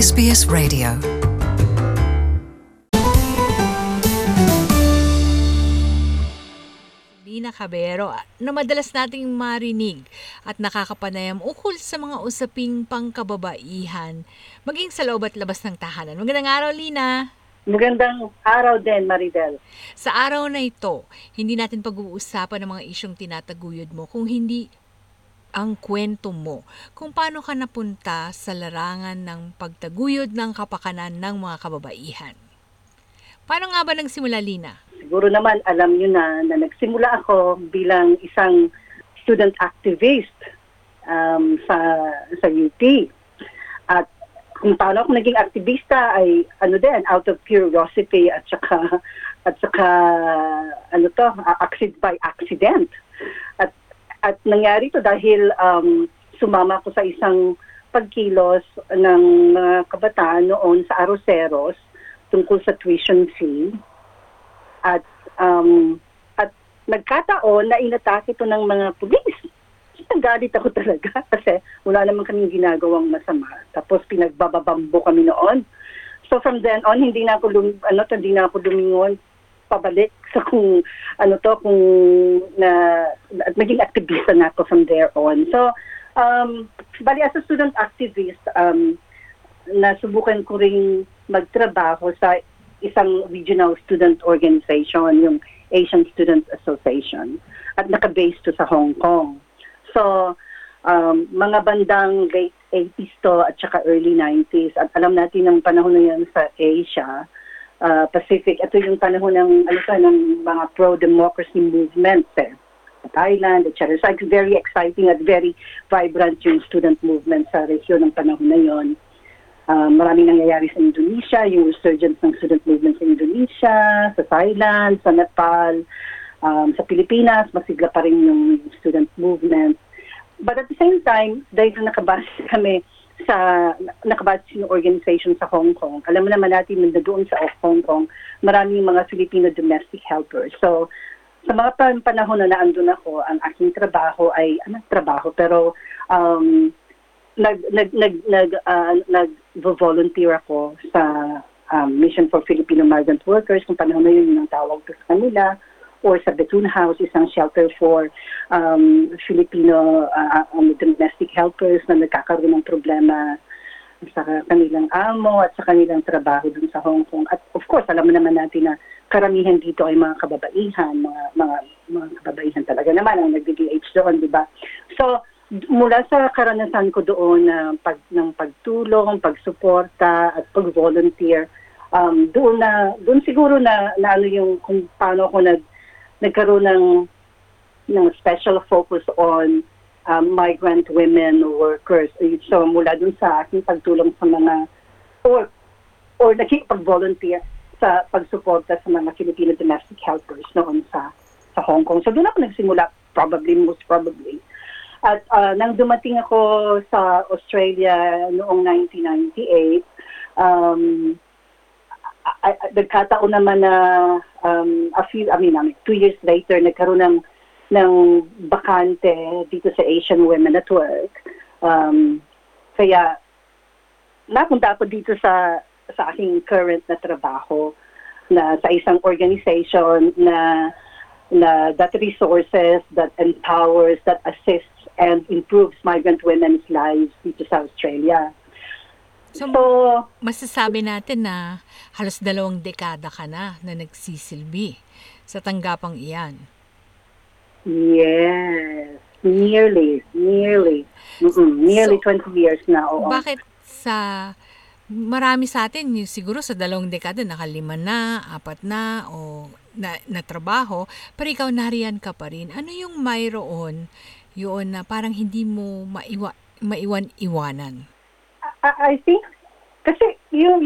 SBS Radio. Lina Cabero na madalas nating marinig at nakakapanayam ukol sa mga usaping pangkababaihan, maging sa loob at labas ng tahanan. Magandang araw, Lina! Magandang araw din, Maridel. Sa araw na ito, hindi natin pag-uusapan ng mga isyong tinataguyod mo kung hindi ang kwento mo kung paano ka napunta sa larangan ng pagtaguyod ng kapakanan ng mga kababaihan. Paano nga ba nagsimula, Lina? Siguro naman alam nyo na nagsimula ako bilang isang student activist sa UP. At kung paano ako naging aktivista ay out of curiosity at saka by accident. At nangyari to dahil sumama ko sa isang pagkilos ng mga kabataan noon sa Arroceros tungkol sa tuition fee. At nagkataon na inatake ito ng mga pulis. Nagalit ako talaga kasi wala naman kaming ginagawang masama. Tapos pinagbababambo kami noon. So from then on, hindi na ako lumingon pabalik sa kung maging aktivista na ako from there on. So, bali as a student activist, nasubukan ko ring magtrabaho sa isang regional student organization, yung Asian Student Association, at naka-base to sa Hong Kong. So, mga bandang late 80s to at saka early 90s, at alam natin ng panahon na yan sa Asia, Pacific, ito yung panahon ng mga pro-democracy movement Thailand, etc. So, it's very exciting at very vibrant yung student movement sa region ng panahon na yon. Maraming nangyayari sa Indonesia, yung resurgence ng student movement sa Indonesia, sa Thailand, sa Nepal, sa Pilipinas, masigla pa rin yung student movement. But at the same time, dahil nakabase kami yung organization sa Hong Kong, alam mo naman natin na doon sa Hong Kong, maraming mga Filipino domestic helpers. So, sa mga panahon na naandun ako, ang aking trabaho ay, pero nag-volunteer ako sa Mission for Filipino Migrant Workers, kung panahon na yun ang tawag ko sa kanila, or sa Bethune House, isang shelter for Filipino domestic helpers na nagkakaroon ng problema sa kanilang amo at sa kanilang trabaho dun sa Hong Kong. At of course, alam mo naman natin na karamihan dito ay mga kababaihan, mga kababaihan talaga naman ang nag-DH doon, di ba? So, mula sa karanasan ko doon ng pagtulong, pagsuporta at pag-volunteer, doon siguro na yung kung paano ako nagkaroon ng special focus on migrant women workers. So mula doon sa aking pagtulong sa mga or nakikipag-volunteer sa pagsuporta sa mga Filipino domestic helpers noon sa Hong Kong. So doon ako nagsimula, most probably. At nang dumating ako sa Australia noong 1998, nagkataon naman na 2 years later, nagkaroon ng bakante dito sa Asian Women at Work. Kaya napunta ako dito sa aking current na trabaho na sa isang organization na that resources, that empowers, that assists and improves migrant women's lives dito sa Australia. So, masasabi natin na halos 2 dekada ka na nagsisilbi sa tanggapang iyan. Yes, nearly. Nearly 20 years na. Oo. Bakit marami sa atin, siguro sa 2 dekada, 5 na, 4 na, o na trabaho, pero ikaw nariyan ka pa rin. Ano yung mayroon yun na parang hindi mo maiwan-iwanan? I think kasi yung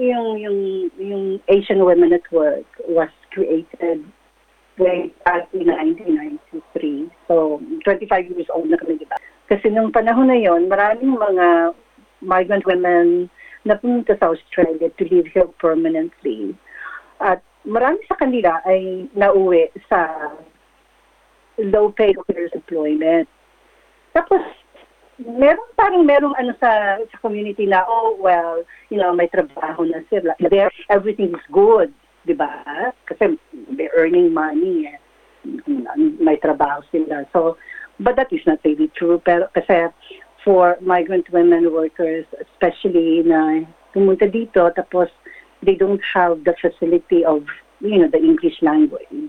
Asian Women at Work was created way back in 1993. So 25 years old na kami, diba? Kasi nung panahon na yon, maraming mga migrant women na pumunta sa Australia to live here permanently. At marami sa kanila ay nauwi sa low-paid employment. Tapos merong ano sa community na, oh, well, may trabaho na sila. Everything is good, di ba? Kasi they're earning money, may trabaho sila. So, but that is not really true. Pero kasi for migrant women workers, especially na pumunta dito, tapos they don't have the facility of, the English language.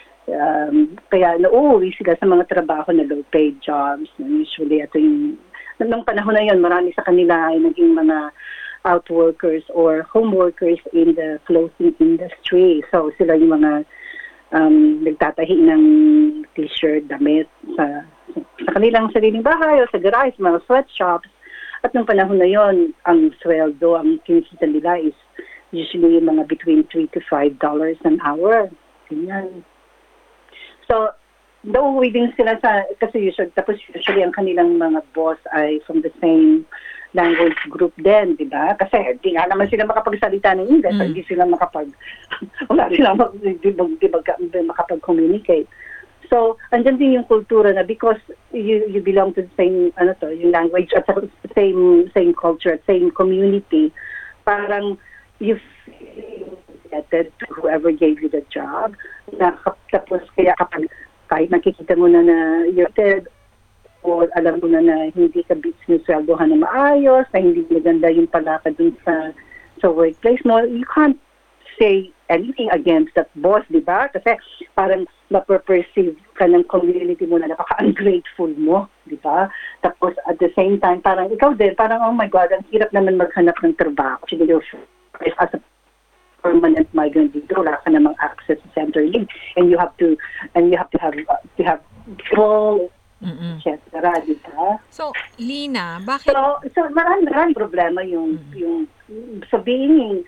Kaya nauuwi sila sa mga trabaho na low-paid jobs. Usually, ito yung, nung panahon na yun, marami sa kanila ay naging mga outworkers or home workers in the clothing industry. So, sila yung mga nagtatahi ng t-shirt, damit sa kanilang sariling bahay o sa garage, mga sweatshops. At nung panahon na yon, ang sweldo, ang kinikita nila is usually mga between $3 to $5 an hour. Ganyan. So, nauuwi din sila kasi usually ang kanilang mga boss ay from the same language group din, di ba? Kasi di nga naman sila makapagsalita ng English, hindi sila wala sila makapag-communicate. So, andyan din yung kultura na because you belong to the same, yung language at same culture, same community, parang you feel indebted to whoever gave you the job. Tapos kaya kahit nakikita mo na you're dead, o alam mo na hindi ka sinusweldohan na maayos, na hindi maganda yung palakad dun sa workplace mo, you can't say anything against that boss, di ba? Kasi parang ma-perceive ka ng community mo na napaka-ungrateful mo, di ba? Tapos at the same time, parang ikaw din, parang oh my God, ang hirap naman maghanap ng trabaho. Actually, as a permanent migrant dito, wala ka namang access to Centerlink, and you have to have full etc. Diba? So, Lina, bakit? So maraming problema yung so being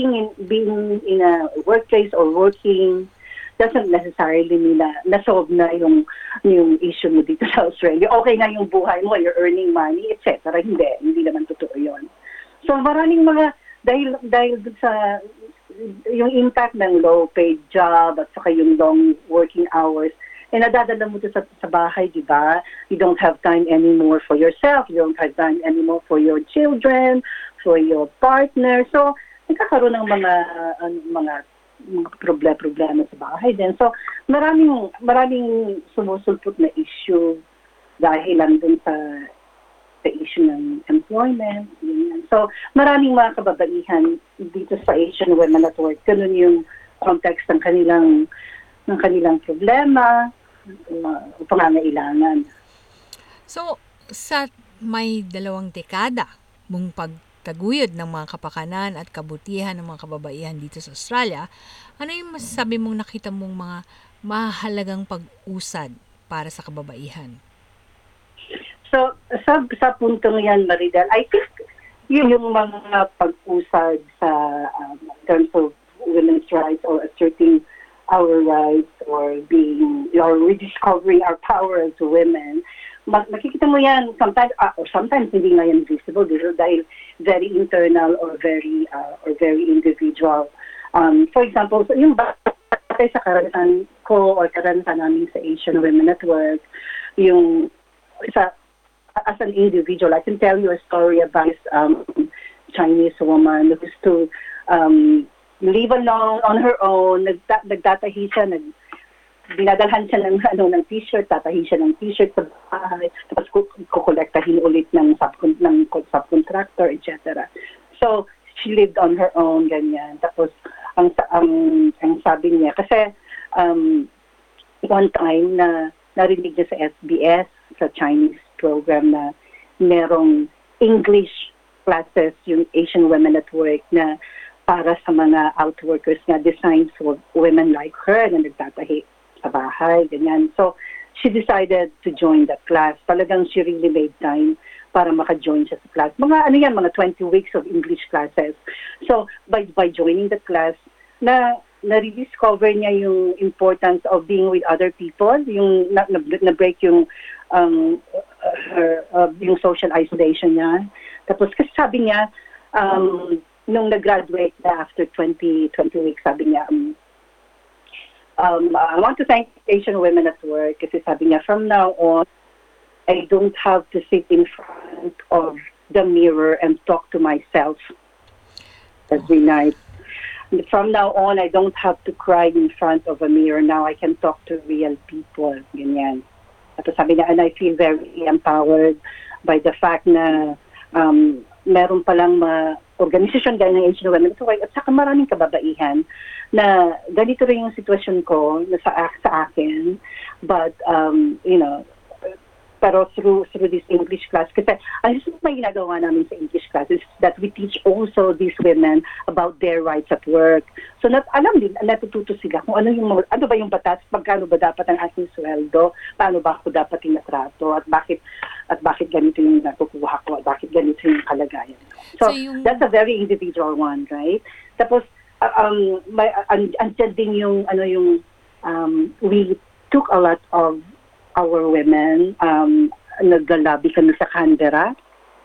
in a workplace or working doesn't necessarily mean na na-solve na yung issue mo dito sa Australia. Okay na yung buhay mo, you're earning money, etc. Hindi naman totoo yun. So maraming mga dahil sa yung impact ng low-paid job at saka yung long working hours, nadadala mo ito sa bahay, di ba? You don't have time anymore for yourself. You don't have time anymore for your children, for your partner. So, nagkakaroon ng mga problema sa bahay din. So, maraming sumusulpot na issue dahil lang dun sa issue ng employment. Ganyan. So, maraming mga kababaihan dito sa Asian Women at Work. Ganun yung context ng kanilang problema, pangangailangan. So, sa may 2 dekada mong pagtaguyod ng mga kapakanan at kabutihan ng mga kababaihan dito sa Australia, ano yung masasabi mong nakita mong mga mahalagang pag-usad para sa kababaihan? So, sa puntong yan, Maridel, I think yung mga pag-usad sa terms of women's rights or asserting our rights or rediscovering our power as women, makikita mo yan sometimes hindi nga yan visible dahil very internal or very individual. For example, so yung batay sa karanasan ko or karanasan namin sa Asian Women at Work, yung as an individual, I can tell you a story about this Chinese woman who used to live alone on her own. Nagtatahi siya, dinadalhan siya ng t-shirt, tatahi siya ng t-shirt sa bahay, tapos kukolektahin ulit ng subcontractor, etc. So, she lived on her own, ganyan. Tapos, ang sabi niya, kasi one time na narinig niya sa SBS, sa Chinese program na merong English classes, yung Asian Women at Work na para sa mga outworkers nga designed for women like her na nagtatahi sa bahay, ganyan. So, she decided to join that class. Talagang she really made time para maka-join siya sa class. Mga 20 weeks of English classes. So, by joining the class, na-rediscover niya yung importance of being with other people, yung na-break yung yung social isolation niya. Tapos kasi sabi niya, nung nag-graduate na after 20 weeks, sabi niya, I want to thank Asian Women at Work kasi sabi niya, from now on, I don't have to sit in front of the mirror and talk to myself every night. From now on, I don't have to cry in front of a mirror. Now I can talk to real people. Ganyan. At sabi niya, and I feel very empowered by the fact na meron palang organisasyon gaya ng Asian Women at saka maraming kababaihan na ganito rin yung sitwasyon ko na sa akin. But, pero through this English class, kasi ang gusto may ginagawa namin sa English class is that we teach also these women about their rights at work. So alam din, natututo sila kung ano ba yung batas, magkano ba dapat ang aking sweldo, paano ba ako dapat tinatrato, at bakit ganito yung nakukuha ko, at bakit ganito yung kalagayan. So that's a very individual one, right? Tapos, andyan din yung, we took a lot of our women, nag-lobby kami sa Canberra.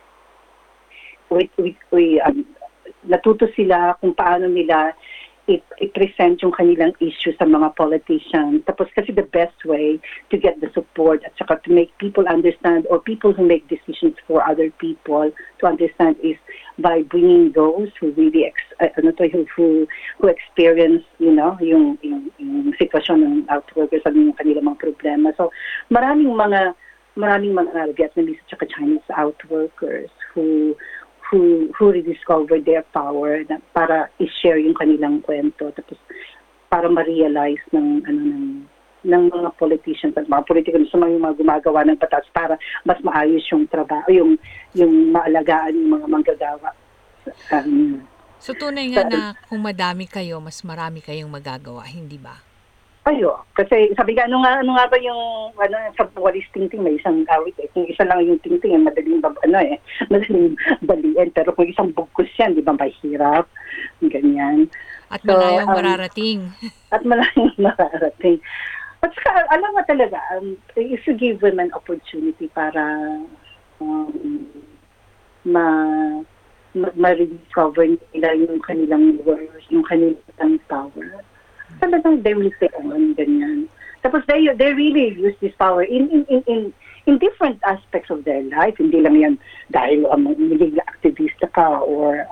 We natuto sila kung paano nila i-present yung kanilang issue sa mga politicians. Tapos kasi the best way to get the support at saka to make people understand, or people who make decisions for other people to understand, is by bringing those who really who experience, yung sitwasyon ng outworkers at yung kanilang mga problema. So maraming mga Vietnamese at saka Chinese outworkers who rediscovered their power para i-share yung kanilang kwento, tapos para ma-realize ng mga politicians at mga politiko sa mga gumagawa ng batas para mas maayos yung trabaho, yung maalagaan yung mga manggagawa. So tunay nga na kung madami kayo, mas marami kayong magagawa, hindi ba? Kasi sabi nga, ano nga ba yung sa walis tingting, may isang awit kung isa lang yung tingting, madaling baliin, pero kung isang bugkos yan, di ba mahirap, ganyan. At malayong mararating. At malayong mararating. At saka, alam mo talaga, if you give women opportunity para ma-rediscover nila yung kanilang worth, yung kanilang power, talagang they will stay on, ganyan. Tapos they really use this power in different aspects of their life. Hindi lang yan dahil magiging aktivista ka or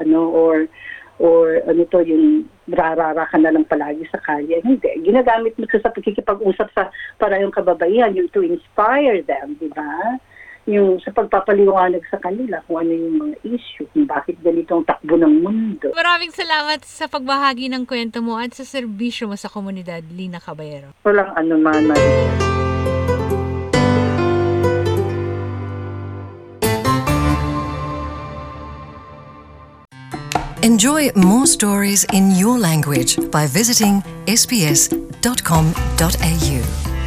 yung rarara ka na lang palagi sa kalye. Hindi. Ginagamit mo sa pagkikipag-usap sa parehong kababaihan, yung to inspire them, di ba? Yung sa pagpapaliwanag sa kanila kung ano yung mga issue, kung bakit ganito ang takbo ng mundo. Maraming salamat sa pagbahagi ng kwento mo at sa serbisyo mo sa komunidad, Lina Caballero. Walang anuman, Maria. Enjoy more stories in your language by visiting sbs.com.au.